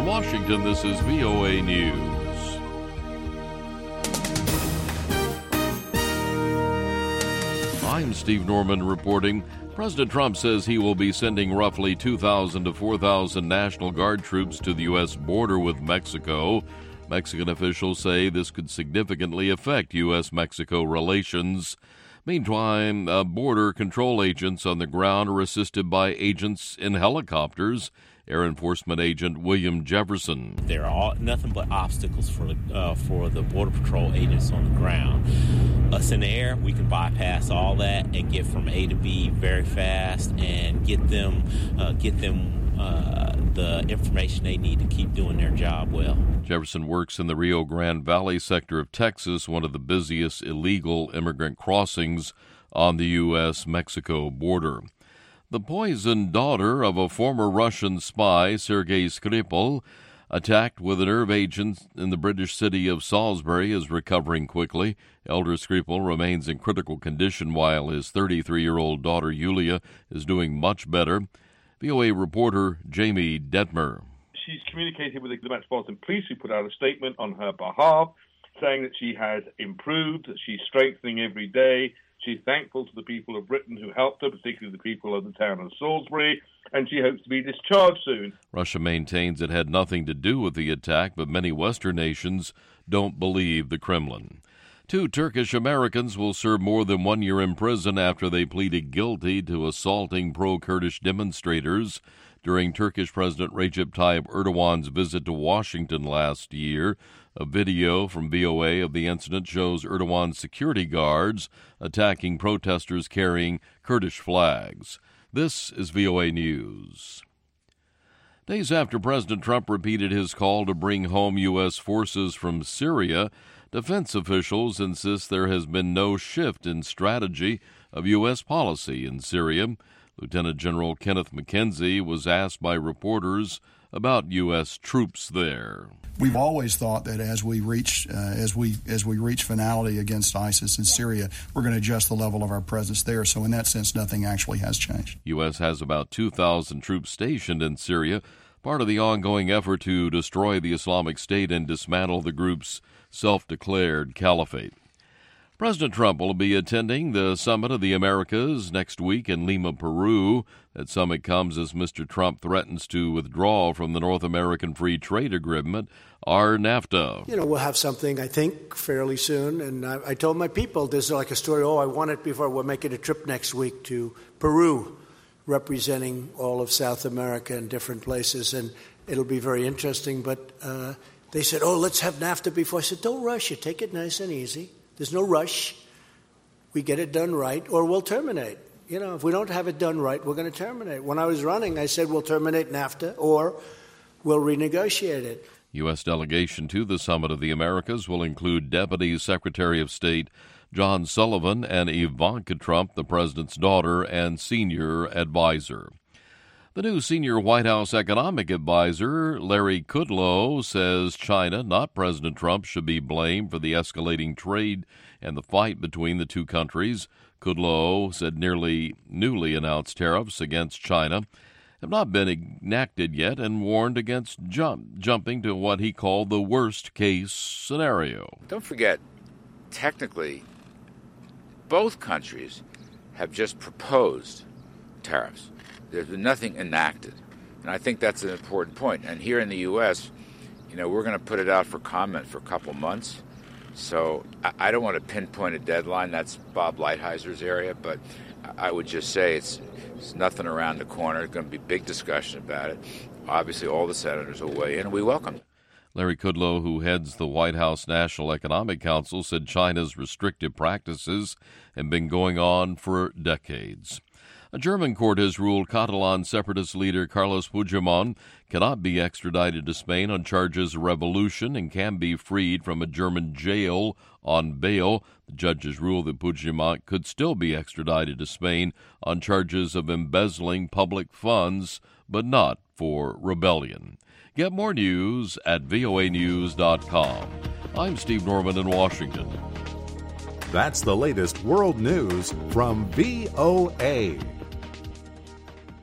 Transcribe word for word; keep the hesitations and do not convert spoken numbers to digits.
From Washington, this is V O A News. I'm Steve Norman reporting. President Trump says he will be sending roughly two thousand to four thousand National Guard troops to the U S border with Mexico. Mexican officials say this could significantly affect U S Mexico relations. Meantime, uh, border control agents on the ground are assisted by agents in helicopters. Air Enforcement Agent William Jefferson. There are all, nothing but obstacles for the, uh, for the Border Patrol agents on the ground. Us in the air, we can bypass all that and get from A to B very fast and get them uh, get them uh, the information they need to keep doing their job well. Jefferson works in the Rio Grande Valley sector of Texas, one of the busiest illegal immigrant crossings on the U S Mexico border. The poisoned daughter of a former Russian spy, Sergei Skripal, attacked with a nerve agent in the British city of Salisbury, is recovering quickly. Elder Skripal remains in critical condition while his thirty-three-year-old daughter, Yulia, is doing much better. V O A reporter Jamie Detmer. She's communicated with the Metropolitan Police, who put out a statement on her behalf, saying that she has improved, that she's strengthening every day. She's thankful to the people of Britain who helped her, particularly the people of the town of Salisbury, and she hopes to be discharged soon. Russia maintains it had nothing to do with the attack, but many Western nations don't believe the Kremlin. Two Turkish Americans will serve more than one year in prison after they pleaded guilty to assaulting pro-Kurdish demonstrators during Turkish President Recep Tayyip Erdogan's visit to Washington last year. A video from V O A of the incident shows Erdogan's security guards attacking protesters carrying Kurdish flags. This is V O A News. Days after President Trump repeated his call to bring home U S forces from Syria, defense officials insist there has been no shift in strategy of U S policy in Syria. Lieutenant General Kenneth McKenzie was asked by reporters about U S troops there. We've always thought that as we reach uh, as we as we reach finality against ISIS in Syria, we're going to adjust the level of our presence there. So in that sense, nothing actually has changed. U S has about two thousand troops stationed in Syria, part of the ongoing effort to destroy the Islamic State and dismantle the group's self-declared caliphate. President Trump will be attending the Summit of the Americas next week in Lima, Peru. That summit comes as Mister Trump threatens to withdraw from the North American Free Trade Agreement, or NAFTA. You know, we'll have something, I think, fairly soon. And I, I told my people, there's like a story, oh, I want it before. We're making a trip next week to Peru, representing all of South America in different places. And it'll be very interesting. But uh, they said, oh, let's have NAFTA before. I said, don't rush it. Take it nice and easy. There's no rush. We get it done right, or we'll terminate. You know, if we don't have it done right, we're going to terminate. When I was running, I said we'll terminate NAFTA, or we'll renegotiate it. U S delegation to the Summit of the Americas will include Deputy Secretary of State John Sullivan and Ivanka Trump, the president's daughter and senior advisor. The new senior White House economic advisor, Larry Kudlow, says China, not President Trump, should be blamed for the escalating trade and the fight between the two countries. Kudlow said nearly newly announced tariffs against China have not been enacted yet and warned against jump, jumping to what he called the worst-case scenario. Don't forget, technically, both countries have just proposed tariffs. There's been nothing enacted, and I think that's an important point. And here in the U S, you know, we're going to put it out for comment for a couple months. So I don't want to pinpoint a deadline. That's Bob Lighthizer area, but I would just say it's, it's nothing around the corner. There's going to be big discussion about it. Obviously, all the senators will weigh in, and we welcome it. Larry Kudlow, who heads the White House National Economic Council, said China's restrictive practices have been going on for decades. A German court has ruled Catalan separatist leader Carles Puigdemont cannot be extradited to Spain on charges of revolution and can be freed from a German jail on bail. The judges ruled that Puigdemont could still be extradited to Spain on charges of embezzling public funds, but not for rebellion. Get more news at V O A news dot com. I'm Steve Norman in Washington. That's the latest world news from V O A.